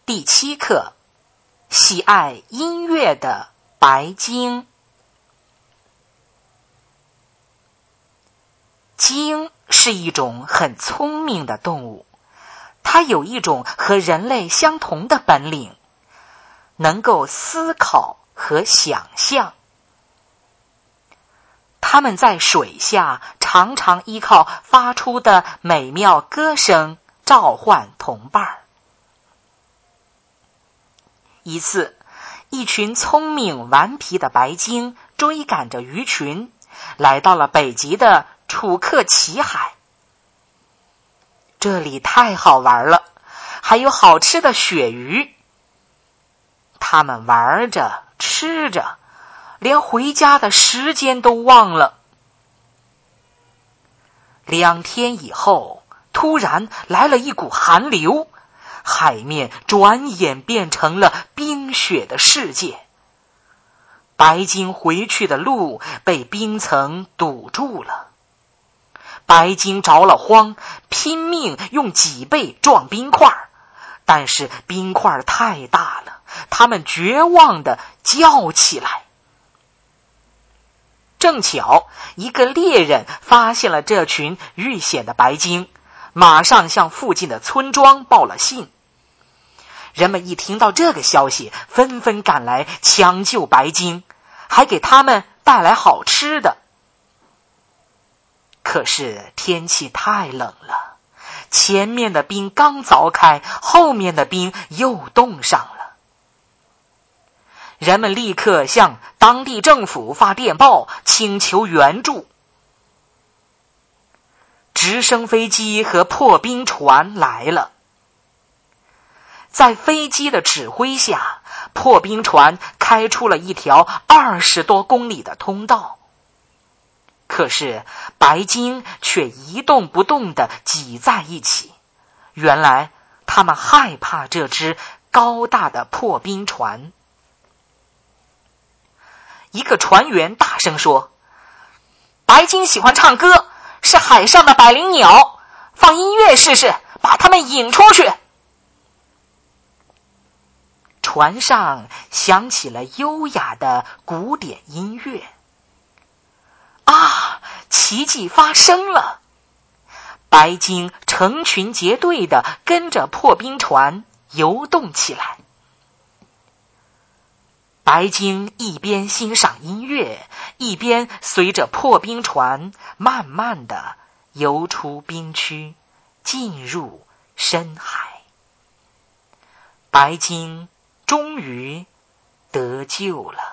第7课，喜爱音乐的白鲸。鲸是一种很聪明的动物，它有一种和人类相同的本领，能够思考和想象。它们在水下常常依靠发出的美妙歌声召唤同伴。一次，一群聪明顽皮的白鲸追赶着鱼群，来到了北极的楚克奇海。这里太好玩了，还有好吃的鳕鱼。他们玩着吃着，连回家的时间都忘了。2天以后，突然来了一股寒流，海面转眼变成了冰雪的世界。白鲸回去的路被冰层堵住了，白鲸着了慌，拼命用脊背撞冰块，但是冰块太大了，它们绝望地叫起来。正巧一个猎人发现了这群遇险的白鲸，马上向附近的村庄报了信。人们一听到这个消息，纷纷赶来抢救白鲸，还给他们带来好吃的。可是天气太冷了，前面的冰刚凿开，后面的冰又冻上了。人们立刻向当地政府发电报，请求援助。直升飞机和破冰船来了。在飞机的指挥下，破冰船开出了一条20多公里的通道。可是白鲸却一动不动地挤在一起，原来他们害怕这只高大的破冰船。一个船员大声说：“白鲸喜欢唱歌，是海上的百灵鸟，放音乐试试，把它们引出去。”船上响起了优雅的古典音乐。啊，奇迹发生了！白鲸成群结队地跟着破冰船游动起来。白鲸一边欣赏音乐，一边随着破冰船慢慢地游出冰区，进入深海。白鲸终于得救了。